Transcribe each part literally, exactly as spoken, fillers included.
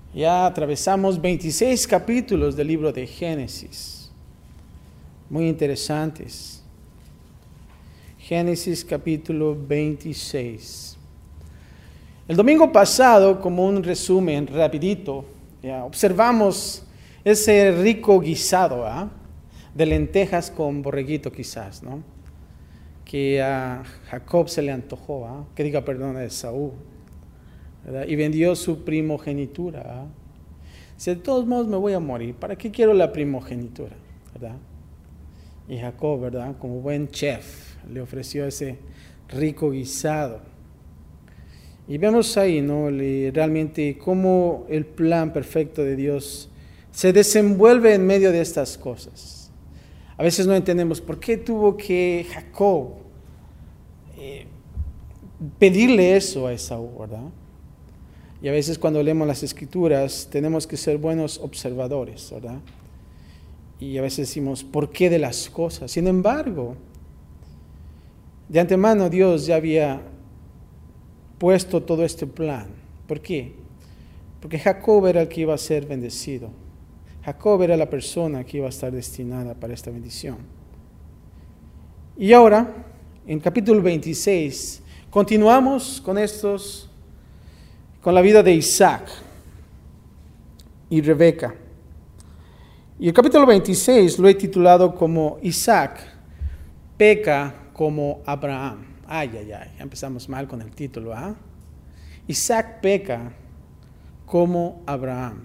Ya atravesamos veintiséis capítulos del libro de Génesis. Muy interesantes. Génesis capítulo veintiséis. El domingo pasado, como un resumen rapidito, ya, observamos ese rico guisado ¿eh? de lentejas con borreguito quizás, ¿no? Que a Jacob se le antojó, ¿eh? que diga perdón a Esaú. ¿Verdad? Y vendió su primogenitura. ¿eh? Si de todos modos me voy a morir, ¿para qué quiero la primogenitura? ¿Verdad? Y Jacob, ¿verdad? Como buen chef, le ofreció ese rico guisado. Y vemos ahí, ¿no? Le, realmente cómo el plan perfecto de Dios se desenvuelve en medio de estas cosas. A veces no entendemos por qué tuvo que Jacob eh, pedirle eso a Esaú, ¿verdad? Y a veces cuando leemos las Escrituras tenemos que ser buenos observadores, ¿verdad? Y a veces decimos, ¿por qué de las cosas? Sin embargo, de antemano Dios ya había puesto todo este plan. ¿Por qué? Porque Jacob era el que iba a ser bendecido. Jacob era la persona que iba a estar destinada para esta bendición. Y ahora, en capítulo veintiséis, continuamos con estos... con la vida de Isaac y Rebeca. Y el capítulo veintiséis lo he titulado como Isaac peca como Abraham. Ay, ay, ay, ya empezamos mal con el título. ¿eh? Isaac peca como Abraham.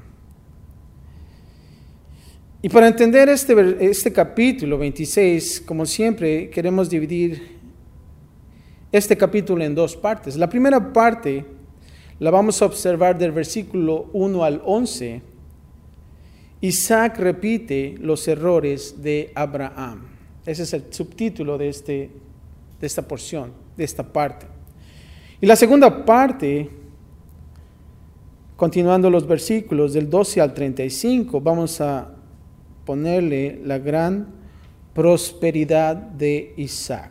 Y para entender este, este capítulo veintiséis, como siempre, queremos dividir este capítulo en dos partes. La primera parte la vamos a observar del versículo uno al once. Isaac repite los errores de Abraham. Ese es el subtítulo de, este, de esta porción, de esta parte. Y la segunda parte, continuando los versículos del doce al treinta y cinco, vamos a ponerle la gran prosperidad de Isaac.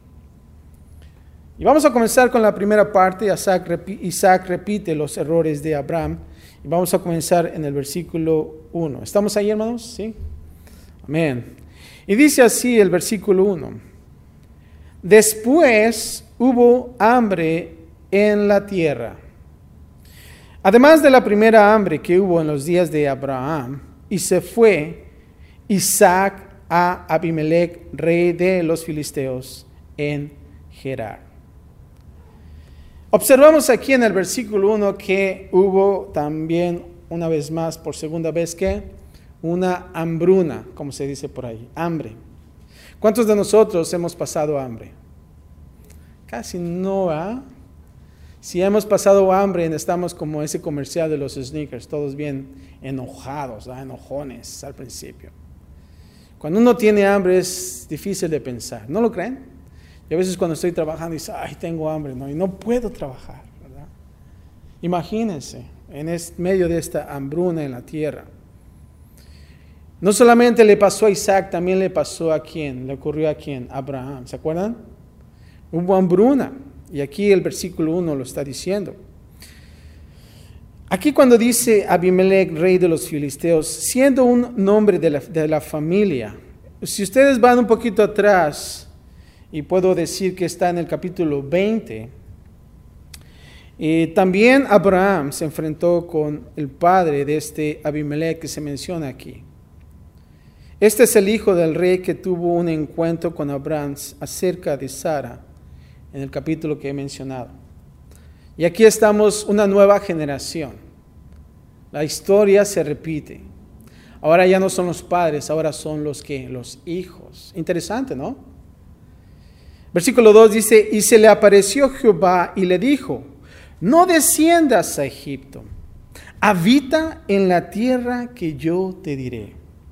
Y vamos a comenzar con la primera parte. Isaac, repi- Isaac repite los errores de Abraham. Y vamos a comenzar en el versículo uno. ¿Estamos ahí, hermanos? ¿Sí? Amén. Y dice así el versículo uno. Después hubo hambre en la tierra. Además de la primera hambre que hubo en los días de Abraham, y se fue Isaac a Abimelech, rey de los filisteos, en Gerar. Observamos aquí en el versículo uno que hubo también, una vez más, por segunda vez, que una hambruna, como se dice por ahí, hambre. ¿Cuántos de nosotros hemos pasado hambre? Casi no, ¿ah? ¿eh? Si hemos pasado hambre, estamos como ese comercial de los sneakers, todos bien enojados, ¿ah? enojones al principio. Cuando uno tiene hambre es difícil de pensar, ¿no lo creen? Y a veces cuando estoy trabajando dice, ay, tengo hambre, ¿no? Y no puedo trabajar, ¿verdad? Imagínense, en este, medio de esta hambruna en la tierra. No solamente le pasó a Isaac, también le pasó a quién, le ocurrió a quién, a Abraham, ¿se acuerdan? Hubo hambruna, y aquí el versículo uno lo está diciendo. Aquí cuando dice Abimelech, rey de los filisteos, siendo un nombre de la, de la familia, si ustedes van un poquito atrás, y puedo decir que está en el capítulo veinte. Eh, también Abraham se enfrentó con el padre de este Abimelech que se menciona aquí. Este es el hijo del rey que tuvo un encuentro con Abraham acerca de Sara, en el capítulo que he mencionado. Y aquí estamos una nueva generación. La historia se repite. Ahora ya no son los padres, ahora son los que, los hijos. Interesante, ¿no? Versículo dos dice, y se le apareció Jehová y le dijo, no desciendas a Egipto, habita en la tierra que yo te diré.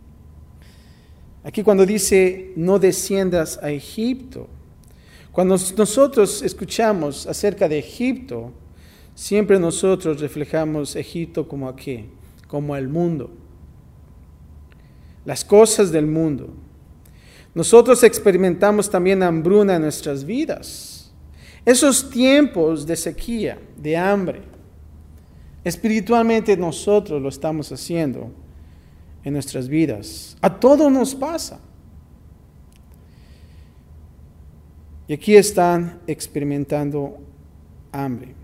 Aquí cuando dice, no desciendas a Egipto, cuando nosotros escuchamos acerca de Egipto, siempre nosotros reflejamos Egipto como a qué, como al mundo, las cosas del mundo. Nosotros experimentamos también hambruna en nuestras vidas. Esos tiempos de sequía, de hambre, Espiritualmente nosotros lo estamos haciendo en nuestras vidas. A todos nos pasa. Y aquí están experimentando hambre.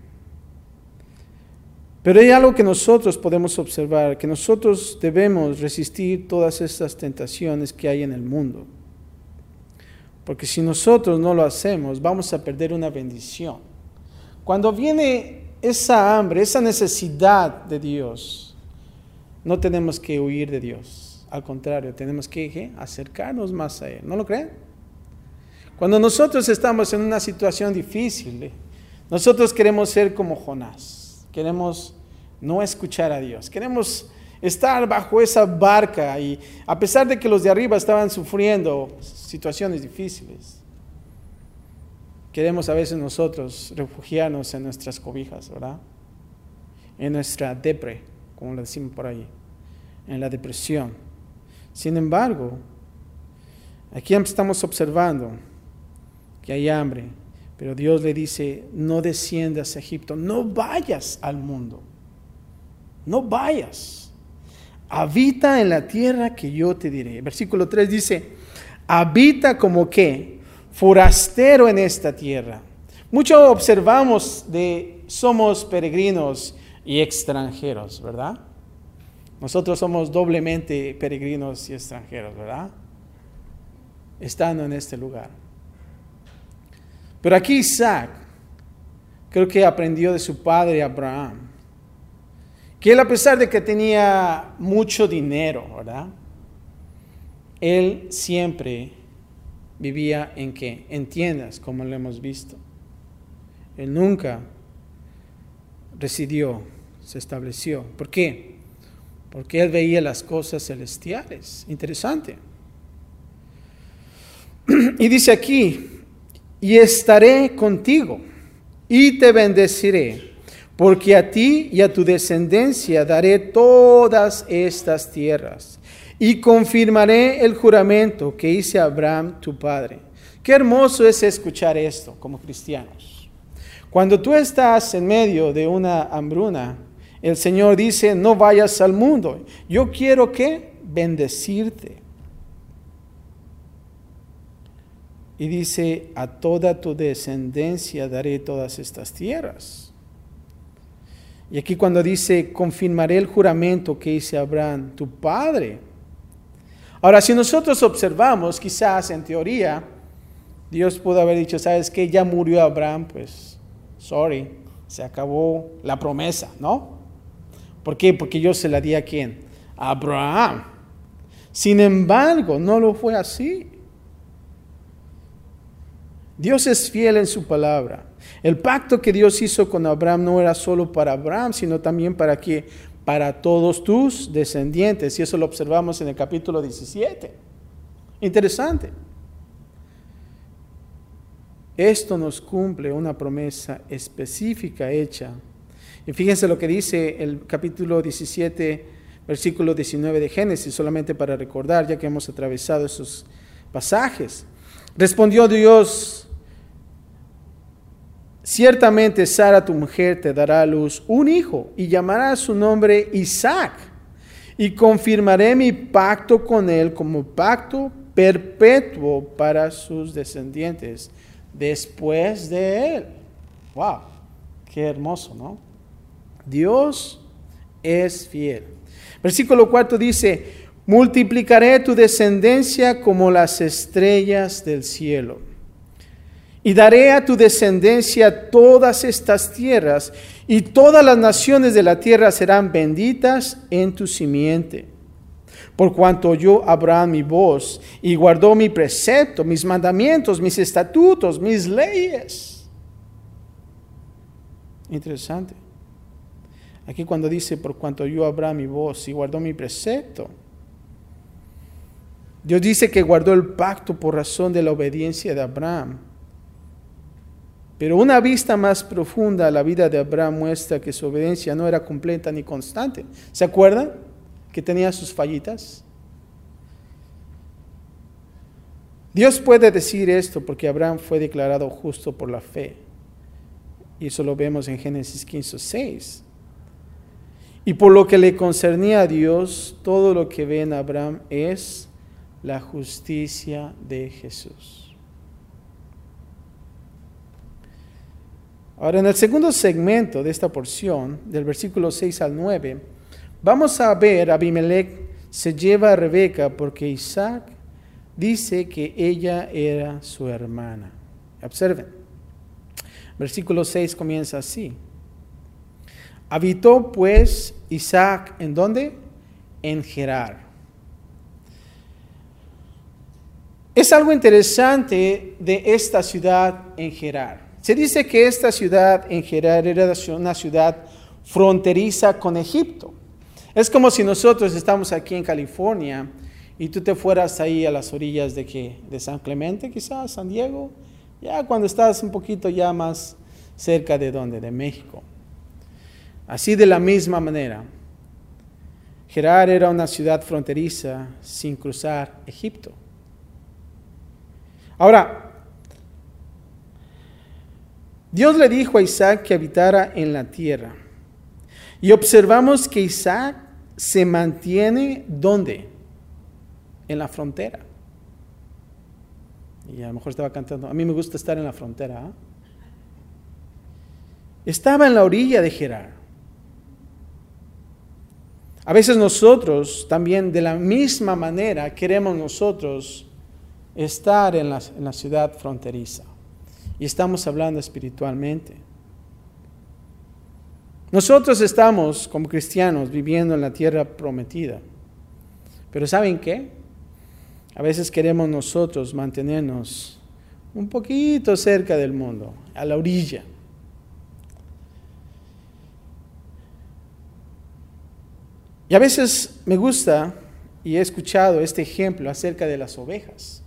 Pero hay algo que nosotros podemos observar, que nosotros debemos resistir todas estas tentaciones que hay en el mundo. Porque si nosotros no lo hacemos, vamos a perder una bendición. Cuando viene esa hambre, esa necesidad de Dios, no tenemos que huir de Dios. Al contrario, tenemos que ¿qué? acercarnos más a Él. ¿No lo creen? Cuando nosotros estamos en una situación difícil, nosotros queremos ser como Jonás. Queremos no escuchar a Dios. Queremos estar bajo esa barca y a pesar de que los de arriba estaban sufriendo situaciones difíciles, queremos a veces nosotros refugiarnos en nuestras cobijas, ¿verdad? En nuestra depre, como lo decimos por ahí, en la depresión. Sin embargo, aquí estamos observando que hay hambre, pero Dios le dice, no desciendas a Egipto, no vayas al mundo, no vayas, habita en la tierra que yo te diré. Versículo tres dice, habita como que forastero en esta tierra. Mucho observamos de somos peregrinos y extranjeros, ¿verdad? Nosotros somos doblemente peregrinos y extranjeros, ¿verdad? Estando en este lugar. Pero aquí Isaac, creo que aprendió de su padre Abraham, que él a pesar de que tenía mucho dinero, ¿verdad? Él siempre vivía en qué? En tiendas, como lo hemos visto. Él nunca residió, se estableció. ¿Por qué? Porque él veía las cosas celestiales. Interesante. Y dice aquí, y estaré contigo y te bendeciré, porque a ti y a tu descendencia daré todas estas tierras y confirmaré el juramento que hice a Abraham tu padre. Qué hermoso es escuchar esto como cristianos. Cuando tú estás en medio de una hambruna, el Señor dice, no vayas al mundo. Yo quiero que bendecirte. Y dice, a toda tu descendencia daré todas estas tierras. Y aquí cuando dice, confirmaré el juramento que hice a Abraham, tu padre. Ahora, si nosotros observamos, quizás en teoría, Dios pudo haber dicho, ¿sabes qué? Ya murió Abraham, pues, sorry, se acabó la promesa, ¿no? ¿Por qué? Porque yo se la di a ¿quién? A Abraham. Sin embargo, no lo fue así. Dios es fiel en su palabra. El pacto que Dios hizo con Abraham no era solo para Abraham, sino también para ¿qué? Para todos tus descendientes. Y eso lo observamos en el capítulo diecisiete. Interesante. Esto nos cumple una promesa específica hecha. Y fíjense lo que dice el capítulo diecisiete, versículo diecinueve de Génesis, solamente para recordar, ya que hemos atravesado esos pasajes. Respondió Dios, ciertamente Sara tu mujer te dará a luz un hijo y llamará su nombre Isaac, y confirmaré mi pacto con él como pacto perpetuo para sus descendientes después de él. Wow, qué hermoso, ¿no? Dios es fiel. Versículo cuatro dice, multiplicaré tu descendencia como las estrellas del cielo, y daré a tu descendencia todas estas tierras, y todas las naciones de la tierra serán benditas en tu simiente. Por cuanto oyó Abraham mi voz, y guardó mi precepto, mis mandamientos, mis estatutos, mis leyes. Interesante. Aquí cuando dice, por cuanto oyó Abraham mi voz, y guardó mi precepto, Dios dice que guardó el pacto por razón de la obediencia de Abraham. Pero una vista más profunda a la vida de Abraham muestra que su obediencia no era completa ni constante. ¿Se acuerdan? Que tenía sus fallitas. Dios puede decir esto porque Abraham fue declarado justo por la fe. Y eso lo vemos en Génesis quince seis. Y por lo que le concernía a Dios, todo lo que ve en Abraham es la justicia de Jesús. Ahora, en el segundo segmento de esta porción, del versículo seis al nueve, vamos a ver a Abimelech se lleva a Rebeca porque Isaac dice que ella era su hermana. Observen, versículo seis comienza así. Habitó pues Isaac, ¿en dónde? En Gerar. Es algo interesante de esta ciudad en Gerar. Se dice que esta ciudad en Gerar era una ciudad fronteriza con Egipto. Es como si nosotros estamos aquí en California y tú te fueras ahí a las orillas de, ¿qué? De San Clemente, quizás, San Diego, ya cuando estás un poquito ya más cerca de dónde, de México. Así de la misma manera, Gerar era una ciudad fronteriza sin cruzar Egipto. Ahora, Dios le dijo a Isaac que habitara en la tierra. Y observamos que Isaac se mantiene, ¿dónde? En la frontera. Y a lo mejor estaba cantando, a mí me gusta estar en la frontera. ¿eh? Estaba en la orilla de Gerar. A veces nosotros también de la misma manera queremos nosotros estar en la, en la ciudad fronteriza. Y estamos hablando espiritualmente. Nosotros estamos como cristianos viviendo en la tierra prometida. Pero ¿saben qué? A veces queremos nosotros mantenernos un poquito cerca del mundo, a la orilla. Y a veces me gusta y he escuchado este ejemplo acerca de las ovejas.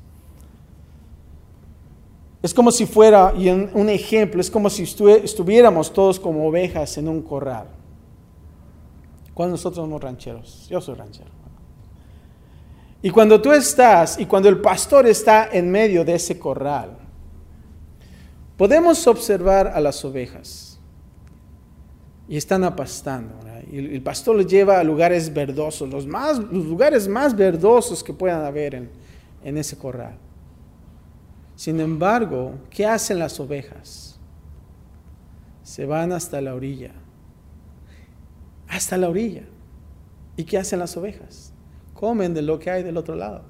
Es como si fuera, y un ejemplo, es como si estuviéramos todos como ovejas en un corral. Cuando nosotros somos rancheros, yo soy ranchero. Y cuando tú estás, y cuando el pastor está en medio de ese corral, podemos observar a las ovejas. Y están apastando, ¿verdad? Y el pastor los lleva a lugares verdosos, los, más, los lugares más verdosos que puedan haber en, en ese corral. Sin embargo, ¿qué hacen las ovejas? Se van hasta la orilla. Hasta la orilla. ¿Y qué hacen las ovejas? Comen de lo que hay del otro lado.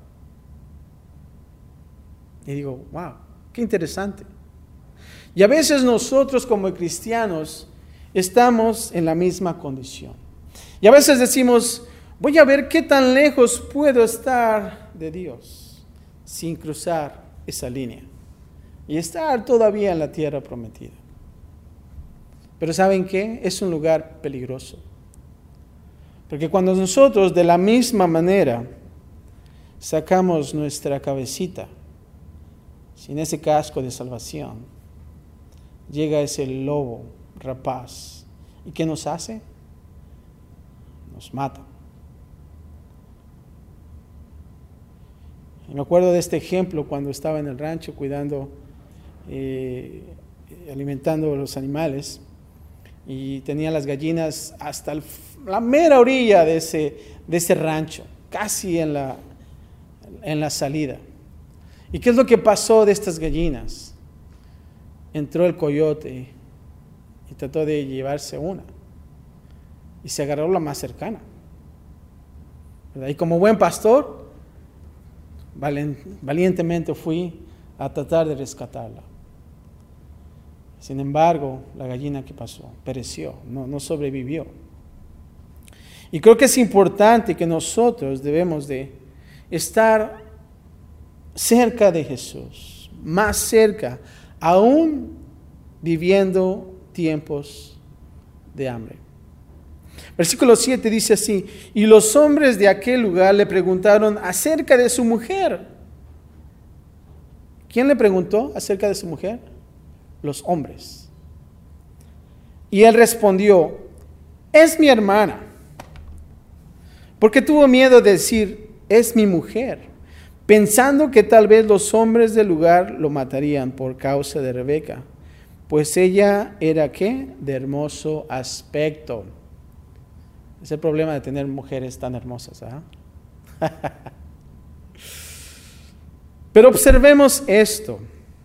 Y digo, wow, qué interesante. Y a veces nosotros como cristianos estamos en la misma condición. Y a veces decimos, voy a ver qué tan lejos puedo estar de Dios sin cruzar esa línea y estar todavía en la tierra prometida. Pero ¿saben qué? Es un lugar peligroso. Porque cuando nosotros de la misma manera sacamos nuestra cabecita sin ese casco de salvación, llega ese lobo rapaz. ¿Y qué nos hace? Nos mata. Y me acuerdo de este ejemplo cuando estaba en el rancho cuidando, eh, alimentando a los animales y tenía las gallinas hasta el, la mera orilla de ese, de ese rancho, casi en la, en la salida. ¿Y qué es lo que pasó de estas gallinas? Entró el coyote y trató de llevarse una y se agarró la más cercana, ¿verdad? Y como buen pastor valientemente fui a tratar de rescatarla. Sin embargo, la gallina, ¿qué pasó? Pereció, no, no sobrevivió. Y creo que es importante que nosotros debemos de estar cerca de Jesús, más cerca, aún viviendo tiempos de hambre. Versículo siete dice así: y los hombres de aquel lugar le preguntaron acerca de su mujer. ¿Quién le preguntó acerca de su mujer? Los hombres. Y él respondió: es mi hermana. Porque tuvo miedo de decir: es mi mujer, pensando que tal vez los hombres del lugar lo matarían por causa de Rebeca, pues ella era ¿qué? De hermoso aspecto. Es el problema de tener mujeres tan hermosas, ¿ah? Pero observemos esto.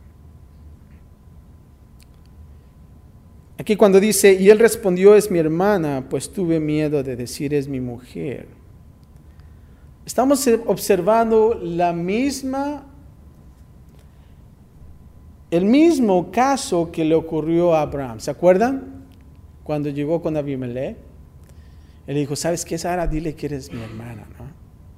Aquí cuando dice, y él respondió, es mi hermana, pues tuve miedo de decir, es mi mujer. Estamos observando la misma, el mismo caso que le ocurrió a Abraham. ¿Se acuerdan? Cuando llegó con Abimelech, él dijo, ¿sabes qué, Sara? Dile que eres mi hermana, ¿no?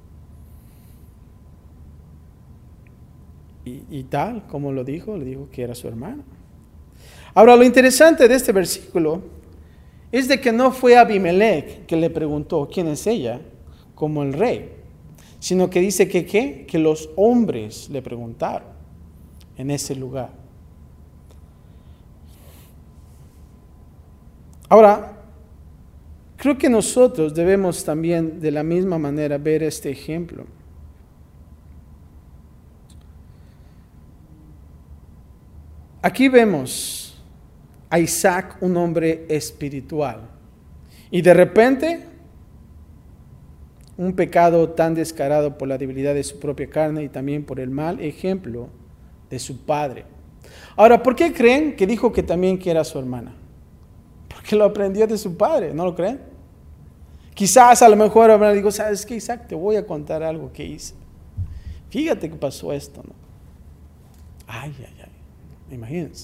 Y, y tal, como lo dijo, le dijo que era su hermana. Ahora, lo interesante de este versículo es de que no fue Abimelech que le preguntó quién es ella, como el rey, sino que dice que, ¿qué? que los hombres le preguntaron en ese lugar. Ahora, creo que nosotros debemos también de la misma manera ver este ejemplo. Aquí vemos a Isaac, un hombre espiritual, y de repente un pecado tan descarado por la debilidad de su propia carne y también por el mal ejemplo de su padre. Ahora, ¿por qué creen que dijo que también que era su hermana? Porque lo aprendió de su padre, ¿no lo creen? Quizás a lo mejor Abraham dijo, ¿sabes qué, Isaac? Te voy a contar algo que hice. Fíjate que pasó esto, ¿no? Ay, ay, ay. Imagínense.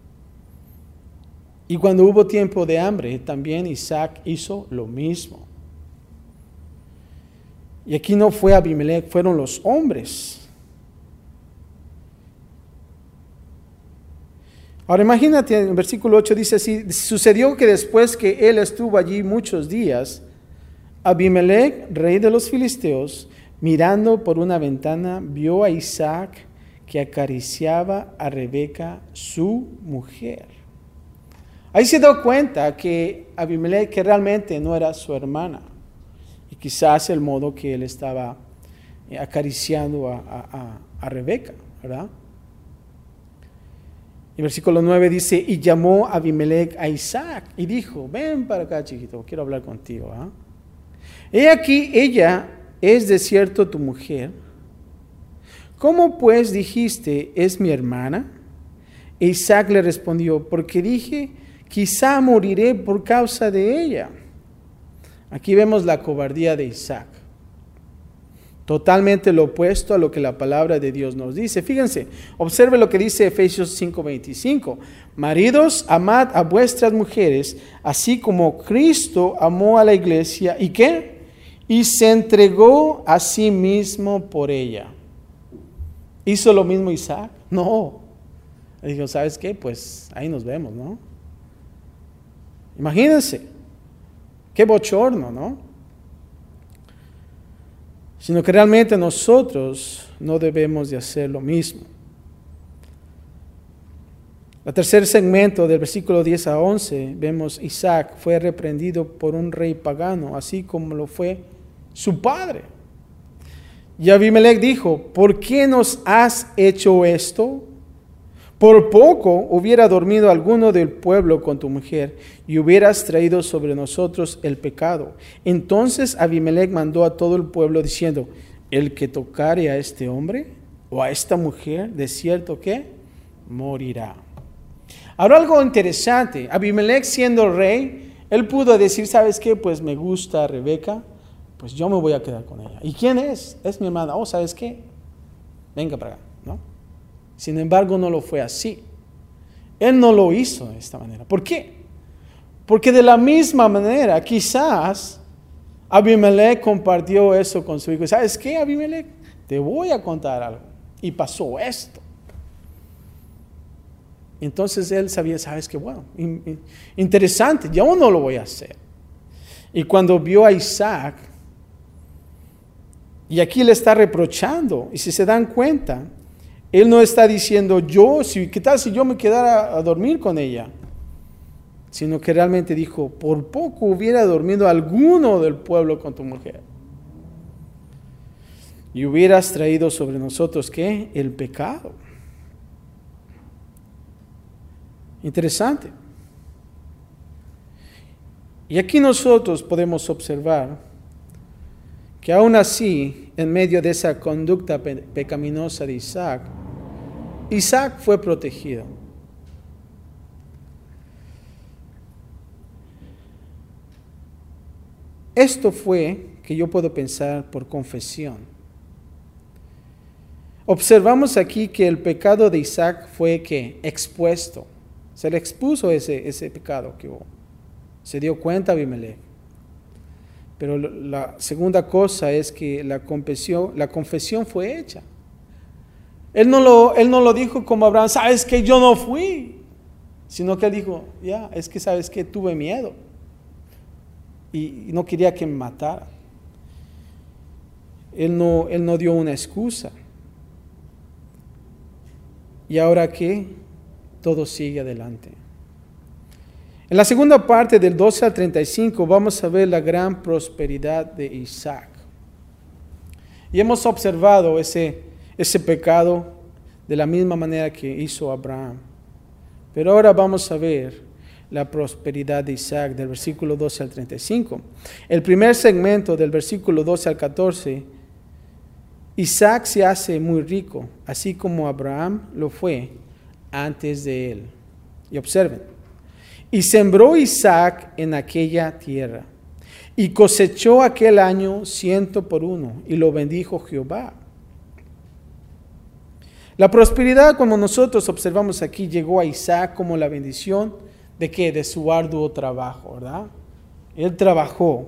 Y cuando hubo tiempo de hambre, también Isaac hizo lo mismo. Y aquí no fue Abimelech, fueron los hombres. Ahora imagínate, en el versículo ocho dice así, sucedió que después que él estuvo allí muchos días, Abimelech, rey de los filisteos, mirando por una ventana, vio a Isaac que acariciaba a Rebeca, su mujer. Ahí se dio cuenta que Abimelech que realmente no era su hermana. Y quizás el modo que él estaba acariciando a, a, a Rebeca, ¿verdad? Y versículo nueve dice, y llamó Abimelech a Isaac y dijo, ven para acá, chiquito, quiero hablar contigo. ¿eh? He aquí, ella es de cierto tu mujer. ¿Cómo pues dijiste, es mi hermana? E Isaac le respondió, porque dije, quizá moriré por causa de ella. Aquí vemos la cobardía de Isaac. Totalmente lo opuesto a lo que la palabra de Dios nos dice. Fíjense, observe lo que dice Efesios cinco veinticinco. Maridos, amad a vuestras mujeres, así como Cristo amó a la iglesia. ¿Y qué? Y se entregó a sí mismo por ella. ¿Hizo lo mismo Isaac? No. Le dijo, ¿sabes qué? Pues ahí nos vemos, ¿no? Imagínense. Qué bochorno, ¿no? Sino que realmente nosotros no debemos de hacer lo mismo. El tercer segmento del versículo diez a once, vemos Isaac fue reprendido por un rey pagano, así como lo fue su padre. Y Abimelech dijo, ¿por qué nos has hecho esto? Por poco hubiera dormido alguno del pueblo con tu mujer y hubieras traído sobre nosotros el pecado. Entonces Abimelech mandó a todo el pueblo diciendo, el que tocare a este hombre o a esta mujer, de cierto que morirá. Ahora algo interesante, Abimelech siendo rey, él pudo decir, ¿sabes qué? Pues me gusta Rebeca, pues yo me voy a quedar con ella. ¿Y quién es? Es mi hermana. Oh, ¿sabes qué? Venga para acá, ¿no? Sin embargo, no lo fue así. Él no lo hizo de esta manera. ¿Por qué? Porque de la misma manera, quizás Abimelech compartió eso con su hijo. ¿Sabes qué, Abimelech? Te voy a contar algo. Y pasó esto. Entonces él sabía, ¿sabes qué? Bueno, interesante, yo no lo voy a hacer. Y cuando vio a Isaac, y aquí le está reprochando, y si se dan cuenta, él no está diciendo yo, si, ¿qué tal si yo me quedara a dormir con ella? Sino que realmente dijo, por poco hubiera dormido alguno del pueblo con tu mujer. Y hubieras traído sobre nosotros, ¿qué? El pecado. Interesante. Y aquí nosotros podemos observar que aún así, en medio de esa conducta pe- pecaminosa de Isaac, Isaac fue protegido. Esto fue, que yo puedo pensar, por confesión. Observamos aquí que el pecado de Isaac fue que expuesto. Se le expuso ese, ese pecado que hubo. Se dio cuenta Abimelech. Pero la segunda cosa es que la confesión, la confesión fue hecha. Él no, lo, él no lo dijo como Abraham, sabes que yo no fui, sino que él dijo, ya, es que sabes que tuve miedo y, y no quería que me matara. Él no, él no dio una excusa. Y ahora que todo sigue adelante. En la segunda parte del doce al treinta y cinco vamos a ver la gran prosperidad de Isaac. Y hemos observado ese, ese pecado de la misma manera que hizo Abraham. Pero ahora vamos a ver la prosperidad de Isaac del versículo doce al treinta y cinco. El primer segmento del versículo doce al catorce, Isaac se hace muy rico, así como Abraham lo fue antes de él. Y observen. Y sembró Isaac en aquella tierra, y cosechó aquel año ciento por uno, y lo bendijo Jehová. La prosperidad, como nosotros observamos aquí, llegó a Isaac como la bendición de qué, de su arduo trabajo, ¿verdad? Él trabajó.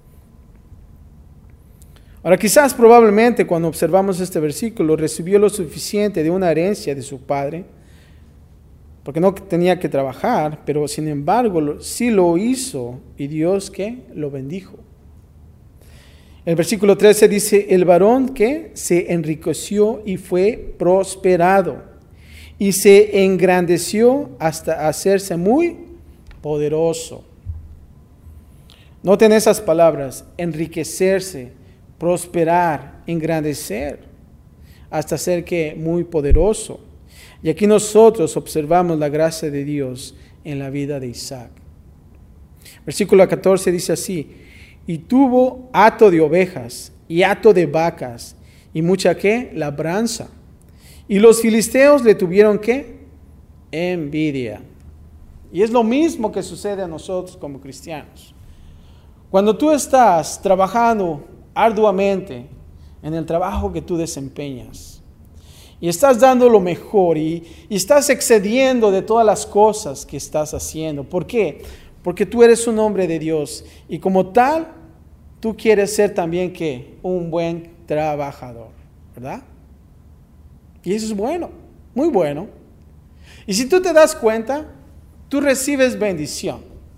Ahora, quizás probablemente cuando observamos este versículo, recibió lo suficiente de una herencia de su padre, porque no tenía que trabajar, pero sin embargo sí lo hizo, y Dios ¿qué? Lo bendijo. El versículo trece dice, el varón que se enriqueció y fue prosperado, y se engrandeció hasta hacerse muy poderoso. Noten esas palabras, enriquecerse, prosperar, engrandecer, hasta ser que muy poderoso. Y aquí nosotros observamos la gracia de Dios en la vida de Isaac. Versículo catorce dice así, y tuvo hato de ovejas y hato de vacas y mucha ¿qué? Labranza. Y los filisteos le tuvieron ¿qué? Envidia. Y es lo mismo que sucede a nosotros como cristianos. Cuando tú estás trabajando arduamente en el trabajo que tú desempeñas, y estás dando lo mejor y, y estás excediendo de todas las cosas que estás haciendo. ¿Por qué? Porque tú eres un hombre de Dios y como tal, tú quieres ser también ¿qué? Un buen trabajador, ¿verdad? Y eso es bueno, muy bueno. Y si tú te das cuenta, tú recibes bendición.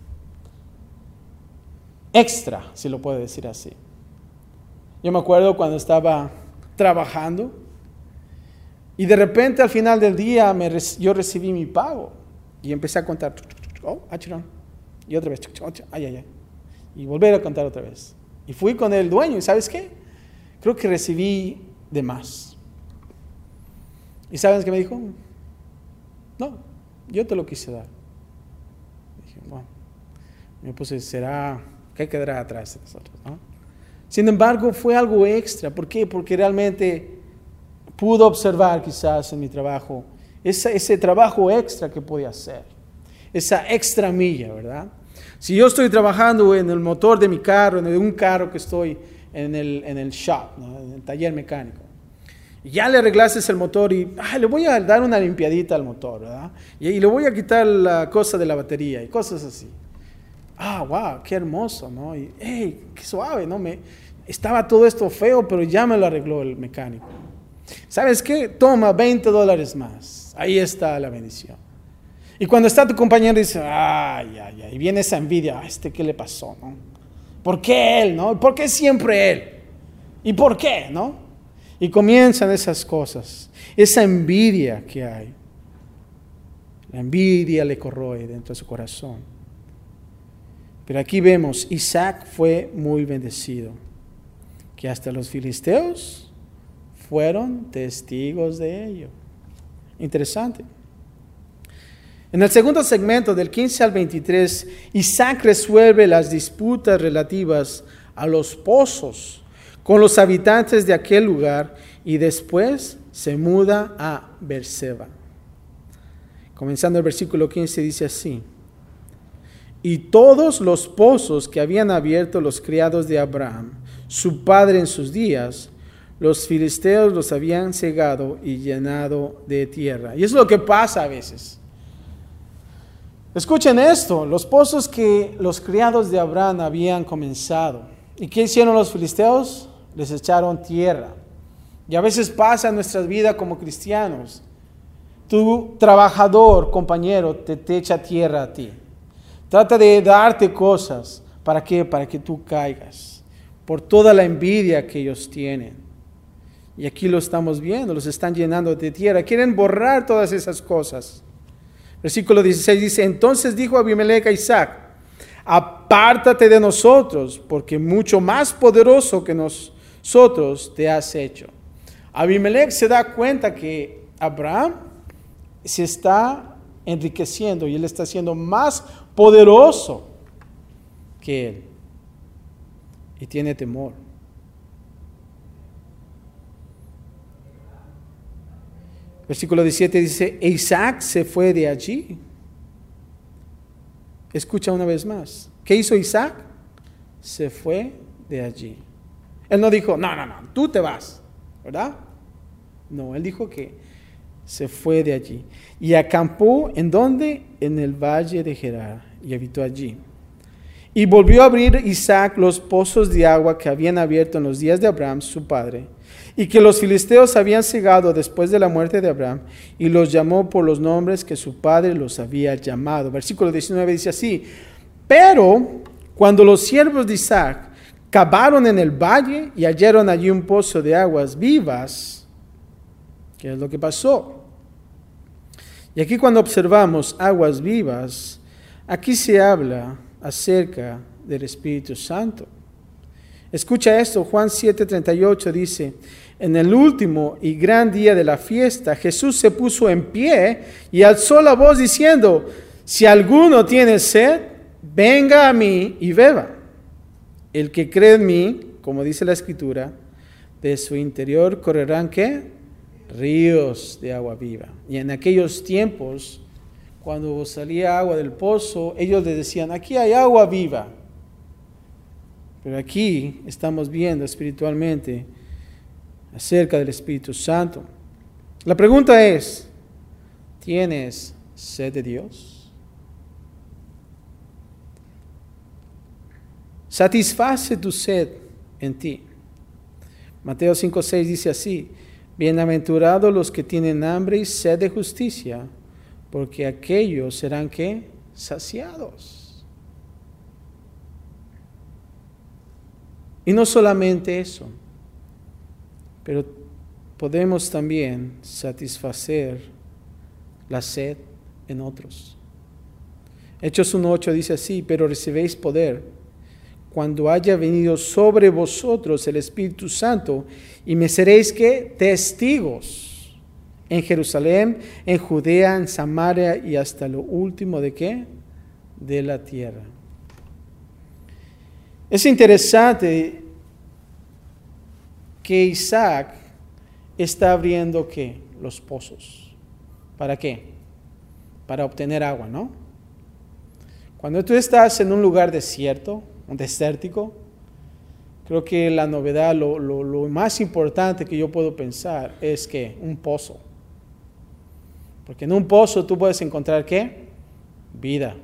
Extra, si lo puedo decir así. Yo me acuerdo cuando estaba trabajando, y de repente al final del día me, yo recibí mi pago. Y empecé a contar. Oh, achirón. Y otra vez. Ay, ay, ay. Y volver a contar otra vez. Y fui con el dueño. ¿Y sabes qué? Creo que recibí de más. ¿Y sabes qué me dijo? No, yo te lo quise dar. Dije, bueno. Me puse, ¿será? ¿Qué quedará atrás de nosotros? ¿No? Sin embargo, fue algo extra. ¿Por qué? Porque realmente pudo observar quizás en mi trabajo ese, ese trabajo extra que podía hacer, esa extra milla, ¿verdad? Si yo estoy trabajando en el motor de mi carro, en un carro que estoy en el, en el shop, ¿no? En el taller mecánico, y ya le arreglaste el motor y ay, le voy a dar una limpiadita al motor, ¿verdad? Y, y le voy a quitar la cosa de la batería y cosas así. Ah, wow, qué hermoso, ¿no? Y hey, qué suave, ¿no? Me, estaba todo esto feo, pero ya me lo arregló el mecánico. ¿Sabes qué? Toma veinte dólares más. Ahí está la bendición. Y cuando está tu compañero dice, ay, ay, ay, y viene esa envidia, ¿a este qué le pasó, no? ¿Por qué él, no? ¿Por qué siempre él? ¿Y por qué, no? Y comienzan esas cosas, esa envidia que hay. La envidia le corroe dentro de su corazón. Pero aquí vemos, Isaac fue muy bendecido, que hasta los filisteos fueron testigos de ello. Interesante. En el segundo segmento, del quince al veintitrés, Isaac resuelve las disputas relativas a los pozos con los habitantes de aquel lugar y después se muda a Beerseba. Comenzando el versículo quince, dice así: y todos los pozos que habían abierto los criados de Abraham, su padre en sus días, los filisteos los habían cegado y llenado de tierra. Y es lo que pasa a veces. Escuchen esto, los pozos que los criados de Abraham habían comenzado. ¿Y qué hicieron los filisteos? Les echaron tierra. Y a veces pasa en nuestras vidas como cristianos. Tu trabajador, compañero, te, te echa tierra a ti. Trata de darte cosas. ¿Para qué? Para que tú caigas. Por toda la envidia que ellos tienen. Y aquí lo estamos viendo, los están llenando de tierra. Quieren borrar todas esas cosas. Versículo dieciséis dice: entonces dijo Abimelech a Isaac: apártate de nosotros, porque mucho más poderoso que nosotros te has hecho. Abimelech se da cuenta que Abraham se está enriqueciendo y él está siendo más poderoso que él. Y tiene temor. Versículo diecisiete dice: e Isaac se fue de allí. Escucha una vez más. ¿Qué hizo Isaac? Se fue de allí. Él no dijo: no, no, no, tú te vas, ¿verdad? No, él dijo que se fue de allí. Y acampó, ¿en dónde? En el valle de Gerar, y habitó allí. Y volvió a abrir Isaac los pozos de agua que habían abierto en los días de Abraham, su padre, y que los filisteos habían cegado después de la muerte de Abraham, y los llamó por los nombres que su padre los había llamado. Versículo diecinueve dice así: pero cuando los siervos de Isaac cavaron en el valle y hallaron allí un pozo de aguas vivas, ¿qué es lo que pasó? Y aquí cuando observamos aguas vivas, aquí se habla acerca del Espíritu Santo. Escucha esto, Juan siete treinta y ocho dice: en el último y gran día de la fiesta, Jesús se puso en pie y alzó la voz diciendo: si alguno tiene sed, venga a mí y beba. El que cree en mí, como dice la Escritura, de su interior correrán, ¿qué? Ríos de agua viva. Y en aquellos tiempos, cuando salía agua del pozo, ellos les decían: aquí hay agua viva. Pero aquí estamos viendo espiritualmente acerca del Espíritu Santo. La pregunta es: ¿tienes sed de Dios? Satisface tu sed en ti. Mateo cinco seis dice así: bienaventurados los que tienen hambre y sed de justicia, porque aquellos serán, ¿qué? Saciados. Y no solamente eso, pero podemos también satisfacer la sed en otros. Hechos uno ocho dice así: pero recibéis poder cuando haya venido sobre vosotros el Espíritu Santo, y me seréis, ¿qué? Testigos en Jerusalén, en Judea, en Samaria y hasta lo último de ¿qué? De la tierra. Es interesante que Isaac está abriendo ¿qué? Los pozos. ¿Para qué? Para obtener agua, ¿no? Cuando tú estás en un lugar desierto, un desértico, creo que la novedad, lo, lo, lo más importante que yo puedo pensar es que un pozo. Porque en un pozo tú puedes encontrar ¿qué? Vida.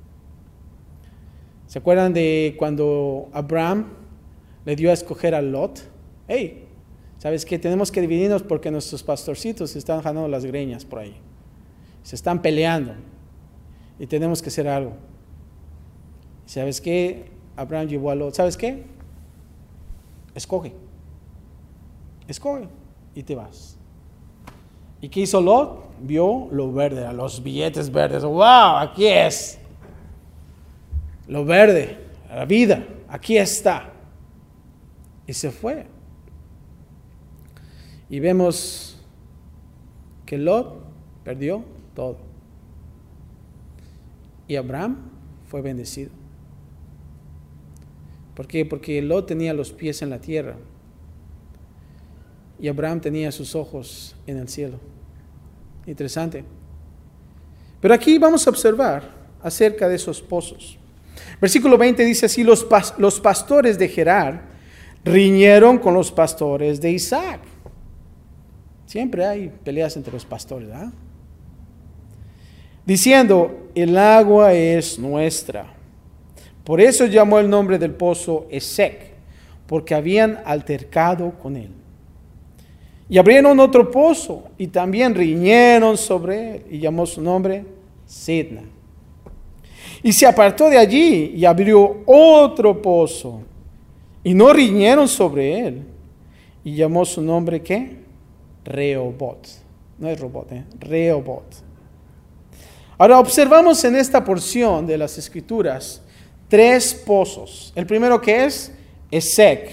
¿Se acuerdan de cuando Abraham le dio a escoger a Lot? Hey, ¿sabes qué? Tenemos que dividirnos porque nuestros pastorcitos se están jalando las greñas por ahí. Se están peleando. Y tenemos que hacer algo. ¿Sabes qué? Abraham llevó a Lot. ¿Sabes qué? Escoge. Escoge y te vas. ¿Y qué hizo Lot? Vio lo verde, los billetes verdes. ¡Wow! Aquí es. Lo verde, la vida, aquí está. Y se fue. Y vemos que Lot perdió todo. y Abraham fue bendecido. ¿Por qué? Porque Lot tenía los pies en la tierra y Abraham tenía sus ojos en el cielo. Interesante. Pero aquí vamos a observar acerca de esos pozos. Versículo veinte dice así: los, pas- los pastores de Gerar riñeron con los pastores de Isaac. Siempre hay peleas entre los pastores, ¿verdad? Diciendo: el agua es nuestra. Por eso llamó el nombre del pozo Esek, porque habían altercado con él. Y abrieron otro pozo y también riñeron sobre él, y llamó su nombre Sidna. Y se apartó de allí y abrió otro pozo, y no riñeron sobre él, y llamó su nombre ¿qué? Rehobot. No es robot, ¿eh? Rehobot. Ahora observamos en esta porción de las Escrituras tres pozos. El primero que es Esek,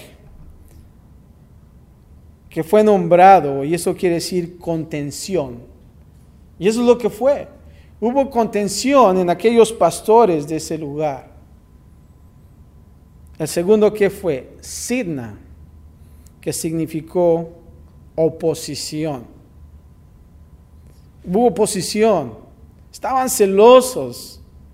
que fue nombrado, y eso quiere decir contención. Y eso es lo que fue. Hubo contención en aquellos pastores de ese lugar. El segundo que fue Sidna, que significó oposición. Hubo oposición. Estaban celosos.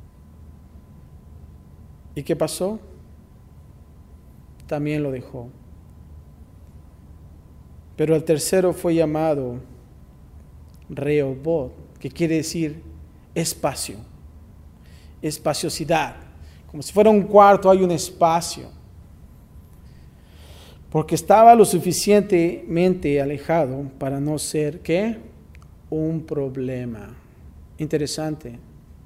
¿Y qué pasó? También lo dejó. Pero el tercero fue llamado Rehobot, que quiere decir espacio, espaciosidad. Como si fuera un cuarto, hay un espacio. Porque estaba lo suficientemente alejado para no ser, ¿qué? Un problema. Interesante.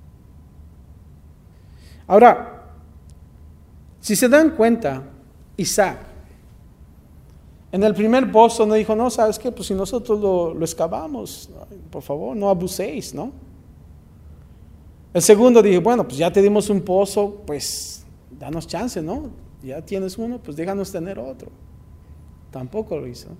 Ahora, si se dan cuenta, Isaac, en el primer pozo no dijo: no, ¿sabes qué? Pues si nosotros lo, lo excavamos, por favor, no abuséis, ¿no? El segundo dijo: bueno, pues ya te dimos un pozo, pues danos chance, ¿no? Ya tienes uno, pues déjanos tener otro. Tampoco lo hizo.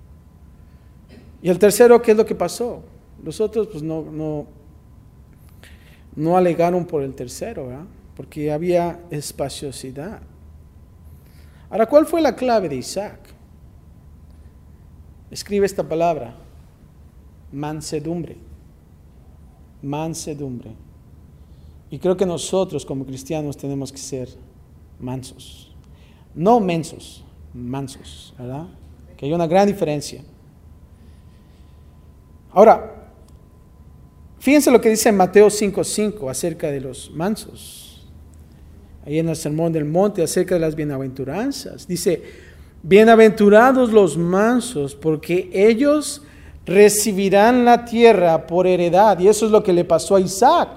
Y el tercero, ¿qué es lo que pasó? Los otros pues no, no, no alegaron por el tercero, ¿verdad? Porque había espaciosidad. Ahora, ¿cuál fue la clave de Isaac? Escribe esta palabra: mansedumbre. Mansedumbre. Y creo que nosotros como cristianos tenemos que ser mansos. No mensos, mansos, ¿verdad? Que hay una gran diferencia. Ahora, fíjense lo que dice en Mateo cinco cinco acerca de los mansos. Ahí en el Sermón del Monte, acerca de las bienaventuranzas. Dice: bienaventurados los mansos, porque ellos recibirán la tierra por heredad. Y eso es lo que le pasó a Isaac.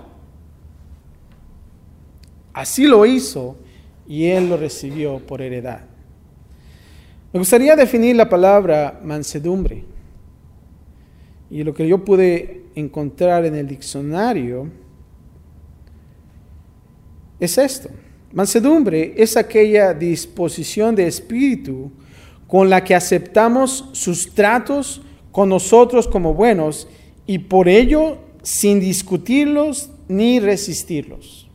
Así lo hizo y él lo recibió por heredad. Me gustaría definir la palabra mansedumbre. Y lo que yo pude encontrar en el diccionario es esto. Mansedumbre es aquella disposición de espíritu con la que aceptamos sus tratos con nosotros como buenos y por ello sin discutirlos ni resistirlos.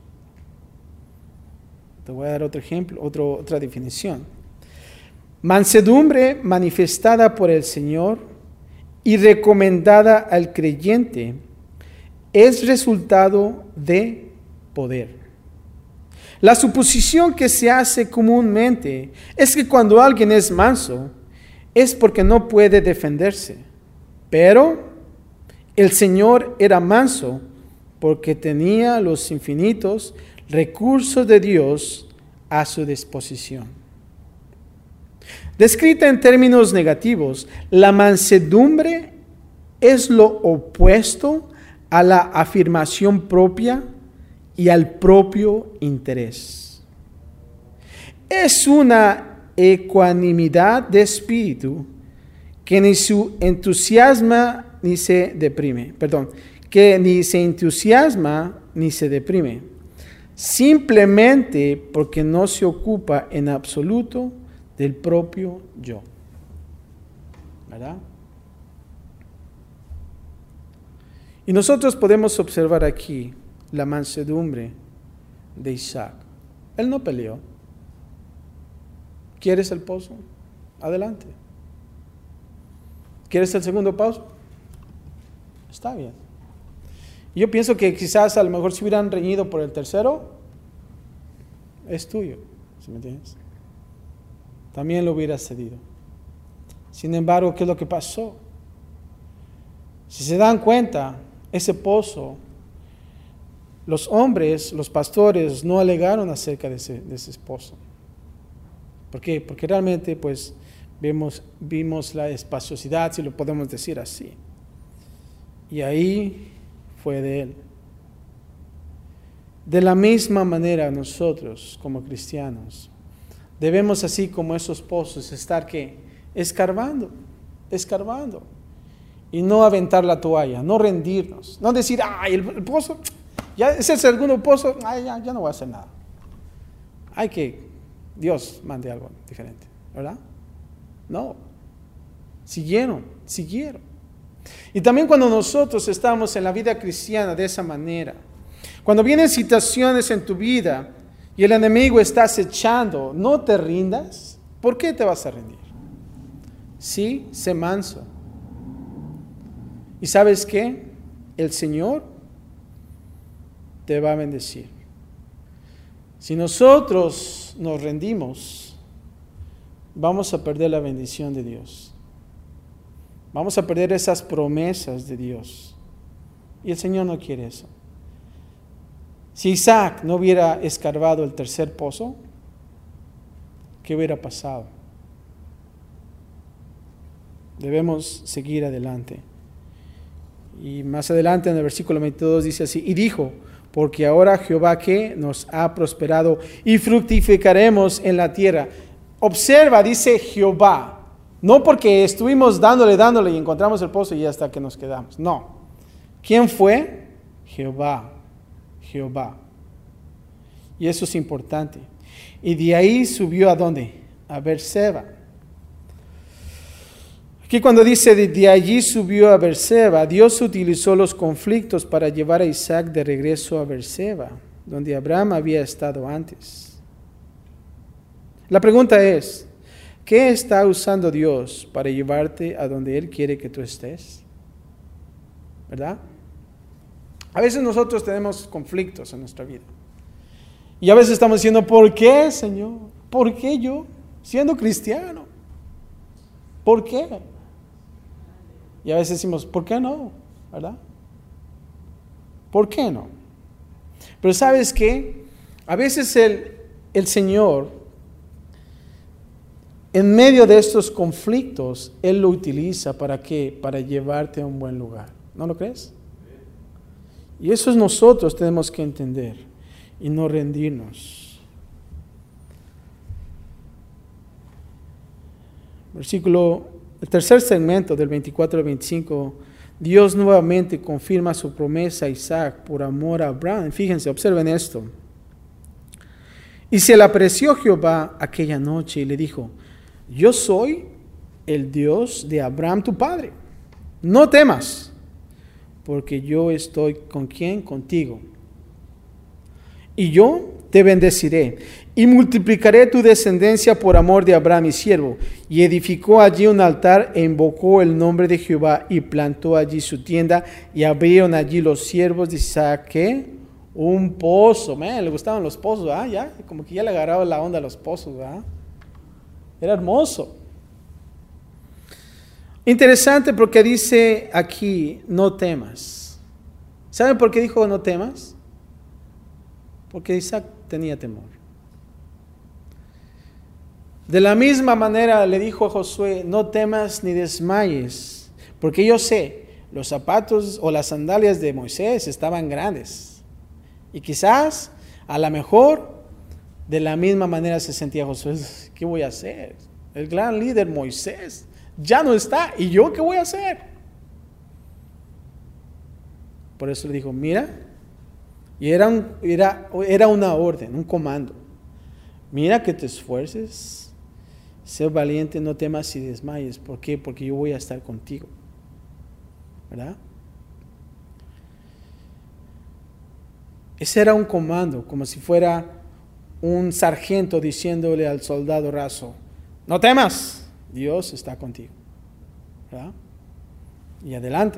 Te voy a dar otro ejemplo, otro, otra definición. Mansedumbre manifestada por el Señor y recomendada al creyente es resultado de poder. La suposición que se hace comúnmente es que cuando alguien es manso es porque no puede defenderse. Pero el Señor era manso porque tenía los infinitos recursos de Dios a su disposición. Descrita en términos negativos, la mansedumbre es lo opuesto a la afirmación propia y al propio interés. Es una ecuanimidad de espíritu que ni se entusiasma ni se deprime, perdón, que ni se entusiasma ni se deprime, simplemente porque no se ocupa en absoluto del propio yo. ¿Verdad? Y nosotros podemos observar aquí la mansedumbre de Isaac. Él no peleó. ¿Quieres el pozo? Adelante. ¿Quieres el segundo pozo? Está bien. Yo pienso que quizás a lo mejor si hubieran reñido por el tercero, es tuyo, ¿sí me entiendes? También lo hubiera cedido. Sin embargo, ¿qué es lo que pasó? Si se dan cuenta, ese pozo, los hombres, los pastores, no alegaron acerca de ese, de ese pozo. ¿Por qué? Porque realmente, pues, vimos, vimos la espaciosidad, si lo podemos decir así. Y ahí fue de él. De la misma manera nosotros, como cristianos, debemos, así como esos pozos, estar ¿qué? escarbando, escarbando. Y no aventar la toalla, no rendirnos, no decir, ay, el, el pozo, ya es el segundo pozo, ay, ya, ya no voy a hacer nada. Hay que, Dios mande algo diferente, ¿verdad? No, siguieron, siguieron. Y también cuando nosotros estamos en la vida cristiana de esa manera, cuando vienen situaciones en tu vida y el enemigo está acechando, no te rindas. ¿Por qué te vas a rendir? Sí, sé manso. ¿Y sabes qué? El Señor te va a bendecir. Si nosotros nos rendimos, vamos a perder la bendición de Dios. Vamos a perder esas promesas de Dios. Y el Señor no quiere eso. Si Isaac no hubiera escarbado el tercer pozo, ¿qué hubiera pasado? Debemos seguir adelante. Y más adelante en el versículo veintidós dice así, y dijo, porque ahora Jehová que nos ha prosperado y fructificaremos en la tierra. Observa, dice Jehová, no porque estuvimos dándole, dándole y encontramos el pozo y hasta que nos quedamos. No. ¿Quién fue? Jehová. Jehová. Y eso es importante. Y de ahí subió ¿a dónde? A Beerseba. Aquí cuando dice de, de allí subió a Beerseba, Dios utilizó los conflictos para llevar a Isaac de regreso a Beerseba, donde Abraham había estado antes. La pregunta es, ¿qué está usando Dios para llevarte a donde Él quiere que tú estés? ¿Verdad? A veces nosotros tenemos conflictos en nuestra vida. Y a veces estamos diciendo, ¿por qué, Señor? ¿Por qué yo? Siendo cristiano. ¿Por qué? Y a veces decimos, ¿por qué no? ¿Verdad? ¿Por qué no? Pero ¿sabes qué? A veces el, el Señor, en medio de estos conflictos, Él lo utiliza ¿para qué? Para llevarte a un buen lugar. ¿No lo crees? Y eso es nosotros tenemos que entender y no rendirnos. Versículo, el tercer segmento del veinticuatro al veinticinco, Dios nuevamente confirma su promesa a Isaac por amor a Abraham. Fíjense, observen esto. Y se le apareció Jehová aquella noche y le dijo, yo soy el Dios de Abraham tu padre. No temas, porque yo estoy con quién, contigo. Y yo te bendeciré y multiplicaré tu descendencia por amor de Abraham mi siervo. Y edificó allí un altar e invocó el nombre de Jehová y plantó allí su tienda y abrieron allí los siervos de Isaac, ¿qué? Un pozo. Man, le gustaban los pozos, ¿ah? Ya, como que ya le agarraba la onda a los pozos, ¿ah? Era hermoso. Interesante porque dice aquí, no temas. ¿Saben por qué dijo no temas? Porque Isaac tenía temor. De la misma manera le dijo a Josué, no temas ni desmayes, porque yo sé, los zapatos o las sandalias de Moisés estaban grandes. Y quizás, a lo mejor, de la misma manera se sentía Josué, ¿qué voy a hacer? El gran líder Moisés ya no está, ¿y yo qué voy a hacer? Por eso le dijo, mira, y era, un, era, era una orden, un comando. Mira que te esfuerces, sé valiente, no temas y desmayes. ¿Por qué? Porque yo voy a estar contigo. ¿Verdad? Ese era un comando, como si fuera un sargento diciéndole al soldado raso, no temas, Dios está contigo. ¿Verdad? Y adelante.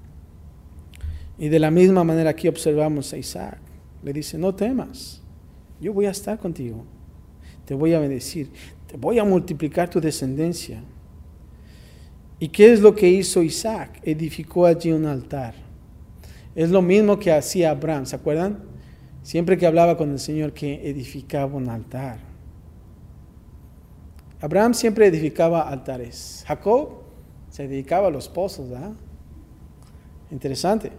Y de la misma manera aquí observamos a Isaac. Le dice, no temas, yo voy a estar contigo. Te voy a bendecir, te voy a multiplicar tu descendencia. ¿Y qué es lo que hizo Isaac? Edificó allí un altar. Es lo mismo que hacía Abraham, ¿se acuerdan? Siempre que hablaba con el Señor, que edificaba un altar. Abraham siempre edificaba altares. Jacob se dedicaba a los pozos, ¿verdad? Interesante.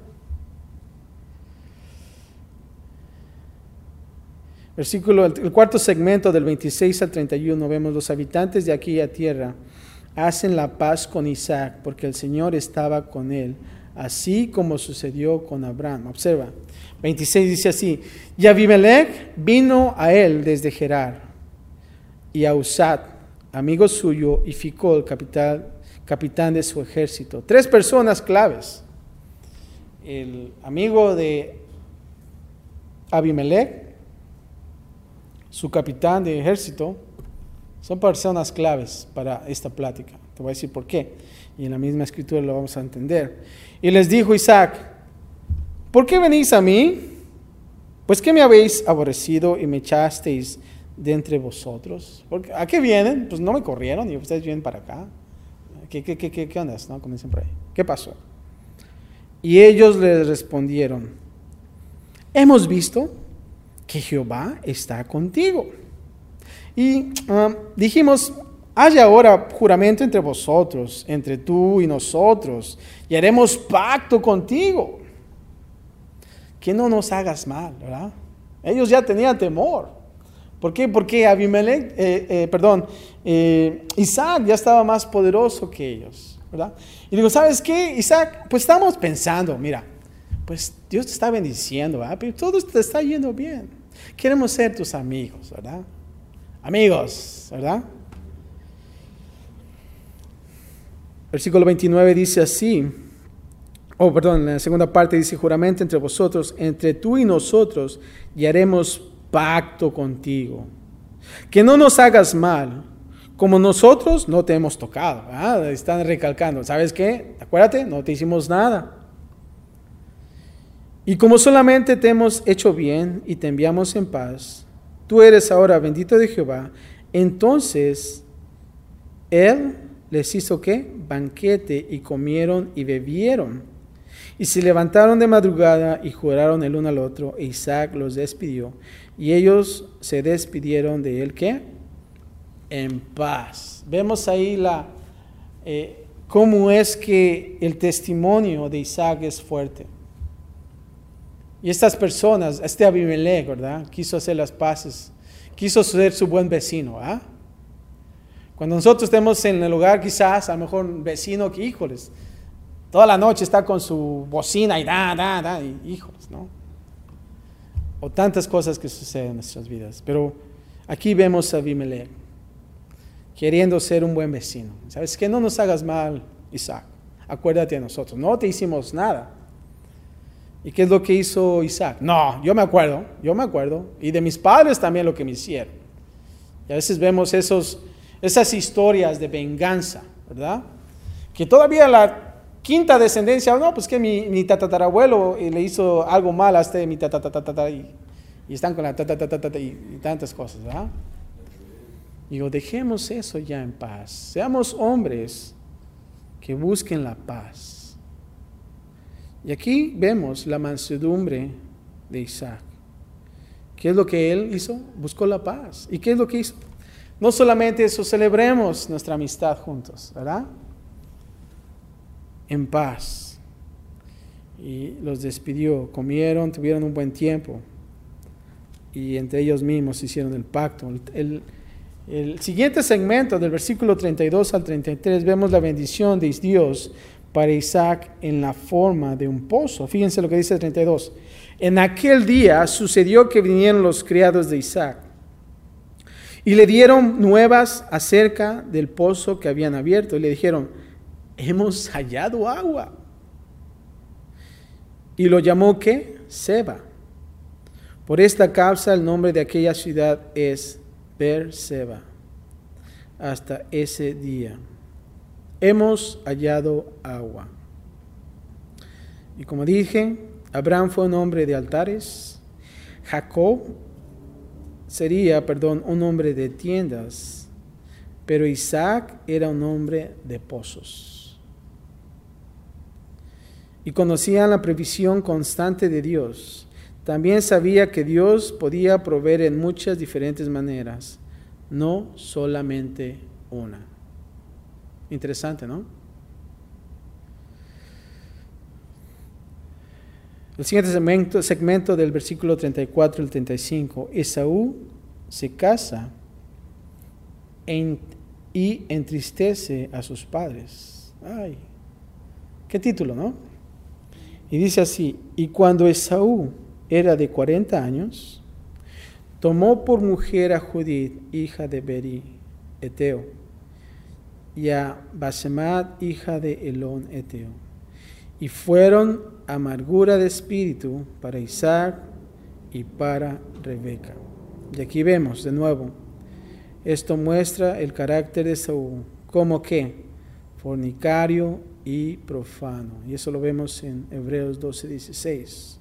Versículo, el cuarto segmento del veintiséis al treinta y uno, vemos los habitantes de aquella tierra hacen la paz con Isaac porque el Señor estaba con él, así como sucedió con Abraham. Observa, veintiséis dice así, y Abimelech vino a él desde Gerar, y a Usat, amigo suyo, y Ficol, capitán, capitán de su ejército. Tres personas claves. El amigo de Abimelech, su capitán de ejército, son personas claves para esta plática. Te voy a decir por qué. Y en la misma escritura lo vamos a entender. Y les dijo Isaac, ¿por qué venís a mí? Pues que me habéis aborrecido y me echasteis de entre vosotros. Porque, ¿a qué vienen? Pues no me corrieron y ustedes vienen para acá. ¿Qué, qué, qué, qué, qué onda? ¿No? Como dicen por ahí. ¿Qué pasó? Y ellos les respondieron, hemos visto que Jehová está contigo. Y um, dijimos, haya ahora juramento entre vosotros, entre tú y nosotros, y haremos pacto contigo, que no nos hagas mal, ¿verdad? Ellos ya tenían temor. ¿Por qué? Porque Abimelech, eh, eh, perdón, eh, Isaac ya estaba más poderoso que ellos, ¿verdad? Y digo, ¿sabes qué, Isaac? Pues estamos pensando, mira, pues Dios te está bendiciendo, ¿verdad? Pero todo te está yendo bien. Queremos ser tus amigos, ¿verdad? Amigos, ¿verdad? Versículo veintinueve dice así, oh, perdón, en la segunda parte dice, juramento entre vosotros, entre tú y nosotros, y haremos pacto contigo, que no nos hagas mal, como nosotros no te hemos tocado. ¿Verdad? Están recalcando, ¿sabes qué? Acuérdate, no te hicimos nada. Y como solamente te hemos hecho bien y te enviamos en paz, tú eres ahora bendito de Jehová. Entonces, él les hizo ¿qué? Banquete, y comieron y bebieron. Y se levantaron de madrugada y juraron el uno al otro, e Isaac los despidió. Y ellos se despidieron de él, ¿qué? En paz. Vemos ahí la, eh, cómo es que el testimonio de Isaac es fuerte. Y estas personas, este Abimelech, ¿verdad? Quiso hacer las paces, quiso ser su buen vecino, ¿ah? Cuando nosotros estemos en el hogar, quizás, a lo mejor un vecino que, híjoles, toda la noche está con su bocina y da, da, da, y híjoles, ¿no? O tantas cosas que suceden en nuestras vidas. Pero aquí vemos a Abimelech queriendo ser un buen vecino. ¿Sabes qué? No nos hagas mal, Isaac. Acuérdate de nosotros. No te hicimos nada. ¿Y qué es lo que hizo Isaac? No, yo me acuerdo, yo me acuerdo. Y de mis padres también lo que me hicieron. Y a veces vemos esos, esas historias de venganza, ¿verdad? Que todavía la quinta descendencia, no, pues que mi, mi tatarabuelo le hizo algo mal a este mi tatatatata y, y están con la tatatatata y, y tantas cosas, ¿verdad? Digo, dejemos eso ya en paz. Seamos hombres que busquen la paz. Y aquí vemos la mansedumbre de Isaac. ¿Qué es lo que él hizo? Buscó la paz. ¿Y qué es lo que hizo? No solamente eso, celebremos nuestra amistad juntos, ¿verdad? En paz. Y los despidió, comieron, tuvieron un buen tiempo. Y entre ellos mismos hicieron el pacto. El, el, el siguiente segmento, del versículo treinta y dos al treinta y tres, vemos la bendición de Dios para Isaac en la forma de un pozo. Fíjense lo que dice el treinta y dos. En aquel día sucedió que vinieron los criados de Isaac y le dieron nuevas acerca del pozo que habían abierto. Y le dijeron, hemos hallado agua. Y lo llamó ¿qué? Seba. Por esta causa el nombre de aquella ciudad es Beerseba, hasta ese día. Hemos hallado agua. Y como dije, Abraham fue un hombre de altares. Jacob sería, perdón, un hombre de tiendas. Pero Isaac era un hombre de pozos. Y conocían la previsión constante de Dios. También sabía que Dios podía proveer en muchas diferentes maneras, no solamente una. Interesante, ¿no? El siguiente segmento, segmento del versículo treinta y cuatro al treinta y cinco. Esaú se casa en, y entristece a sus padres. Ay, qué título, ¿no? Y dice así: y cuando Esaú era de cuarenta años, tomó por mujer a Judith, hija de Beri, Eteo, y a Basemat, hija de Elón, Eteo. Y fueron amargura de espíritu para Isaac y para Rebeca. Y aquí vemos de nuevo, esto muestra el carácter de Esaú, como que fornicario y profano. Y eso lo vemos en Hebreos doce, dieciséis.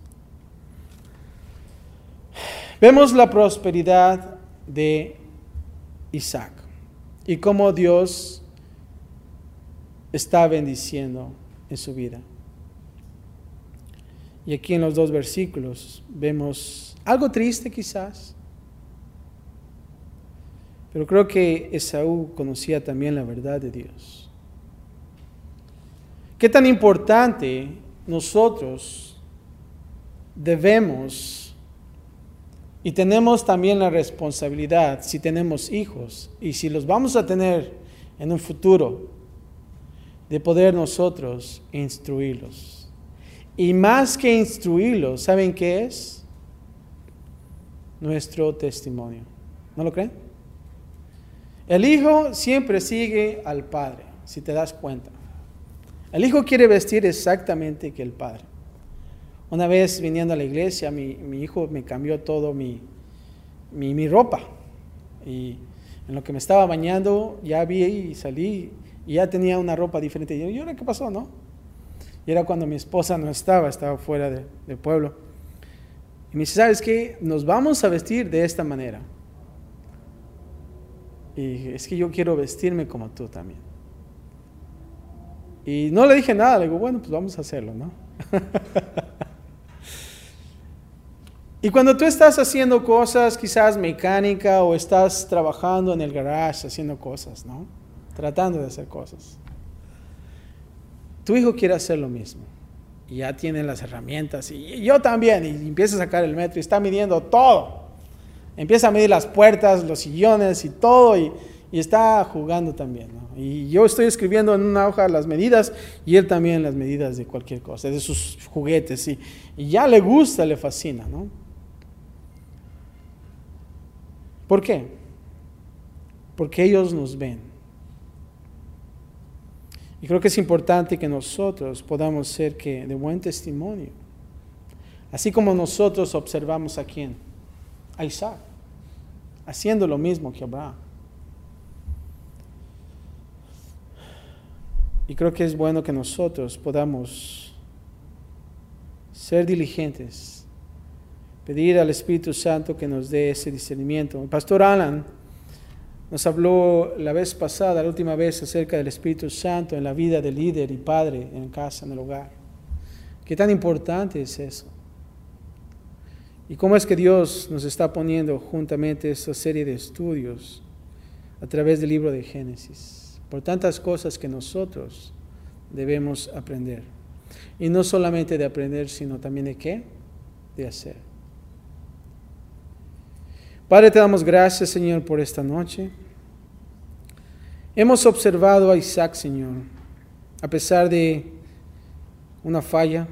Vemos la prosperidad de Isaac y cómo Dios está bendiciendo en su vida. Y aquí en los dos versículos vemos algo triste quizás, pero creo que Esaú conocía también la verdad de Dios. ¿Qué tan importante nosotros debemos y tenemos también la responsabilidad, si tenemos hijos y si los vamos a tener en un futuro, de poder nosotros instruirlos? Y más que instruirlos, ¿saben qué es? Nuestro testimonio. ¿No lo creen? El hijo siempre sigue al padre, si te das cuenta. El hijo quiere vestir exactamente que el padre. Una vez viniendo a la iglesia, mi, mi hijo me cambió todo mi, mi, mi ropa. Y en lo que me estaba bañando, ya vi y salí y ya tenía una ropa diferente. Y yo, ¿y ahora qué pasó, no? Y era cuando mi esposa no estaba, estaba fuera de, del pueblo. Y me dice, ¿sabes qué? Nos vamos a vestir de esta manera. Y es que yo quiero vestirme como tú también. Y no le dije nada, le digo, bueno, pues vamos a hacerlo, ¿no? Y cuando tú estás haciendo cosas, quizás mecánica, o estás trabajando en el garage haciendo cosas, ¿no? Tratando de hacer cosas. Tu hijo quiere hacer lo mismo. Y ya tiene las herramientas. Y yo también. Y empieza a sacar el metro y está midiendo todo. Empieza a medir las puertas, los sillones y todo. Y, y está jugando también, ¿no? Y yo estoy escribiendo en una hoja las medidas. Y él también las medidas de cualquier cosa, de sus juguetes. Y, y ya le gusta, le fascina, ¿no? ¿Por qué? Porque ellos nos ven. Y creo que es importante que nosotros podamos ser que de buen testimonio. Así como nosotros observamos a quién, a Isaac, haciendo lo mismo que Abraham. Y creo que es bueno que nosotros podamos ser diligentes, pedir al Espíritu Santo que nos dé ese discernimiento. El pastor Alan nos habló la vez pasada, la última vez, acerca del Espíritu Santo en la vida del líder y padre en casa, en el hogar. ¿Qué tan importante es eso? ¿Y cómo es que Dios nos está poniendo juntamente esta serie de estudios a través del libro de Génesis? Por tantas cosas que nosotros debemos aprender. Y no solamente de aprender, sino también de qué? De hacer. Padre, te damos gracias, Señor, por esta noche. Hemos observado a Isaac, Señor, a pesar de una falla.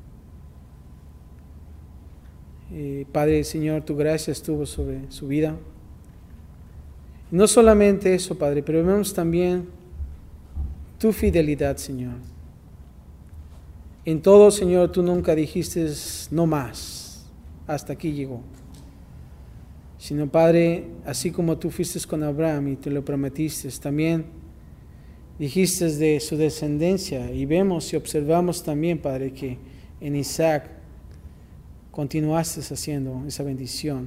Eh, Padre, Señor, tu gracia estuvo sobre su vida. No solamente eso, Padre, pero vemos también tu fidelidad, Señor. En todo, Señor, tú nunca dijiste no más. Hasta aquí llegó. sino, Padre, así como tú fuiste con Abraham y te lo prometiste, también dijiste de su descendencia, y vemos y observamos también, Padre, que en Isaac continuaste haciendo esa bendición.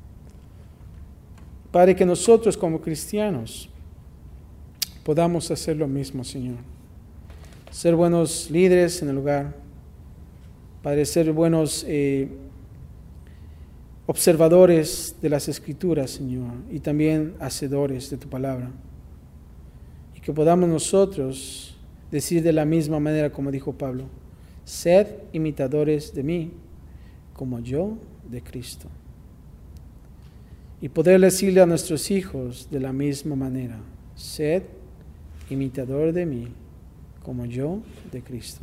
Padre, que nosotros como cristianos podamos hacer lo mismo, Señor. Ser buenos líderes en el hogar, Padre, ser buenos eh, observadores de las Escrituras, Señor, y también hacedores de tu palabra. Y que podamos nosotros decir de la misma manera como dijo Pablo: sed imitadores de mí, como yo de Cristo. Y poder decirle a nuestros hijos de la misma manera: sed imitador de mí, como yo de Cristo.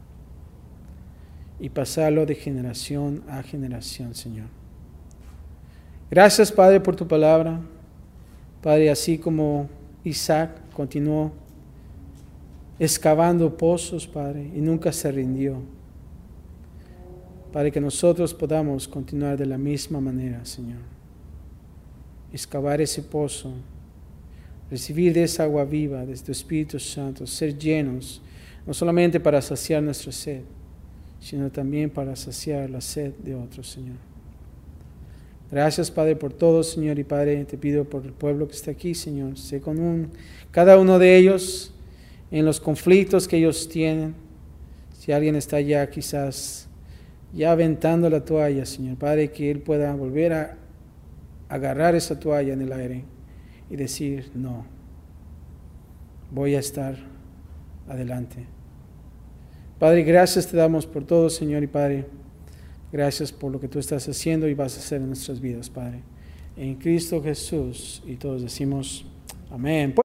Y pasarlo de generación a generación, Señor. Gracias, Padre, por tu palabra. Padre, así como Isaac continuó excavando pozos, Padre, y nunca se rindió. Padre, que nosotros podamos continuar de la misma manera, Señor. Excavar ese pozo, recibir de esa agua viva, de tu Espíritu Santo, ser llenos, no solamente para saciar nuestra sed, sino también para saciar la sed de otros, Señor. Gracias, Padre, por todo, Señor, y Padre, te pido por el pueblo que está aquí, Señor. Sé con un, cada uno de ellos en los conflictos que ellos tienen. Si alguien está ya quizás ya aventando la toalla, Señor, Padre, que él pueda volver a agarrar esa toalla en el aire y decir: no, voy a estar adelante. Padre, gracias te damos por todo, Señor, y Padre, gracias por lo que tú estás haciendo y vas a hacer en nuestras vidas, Padre. En Cristo Jesús, y todos decimos amén.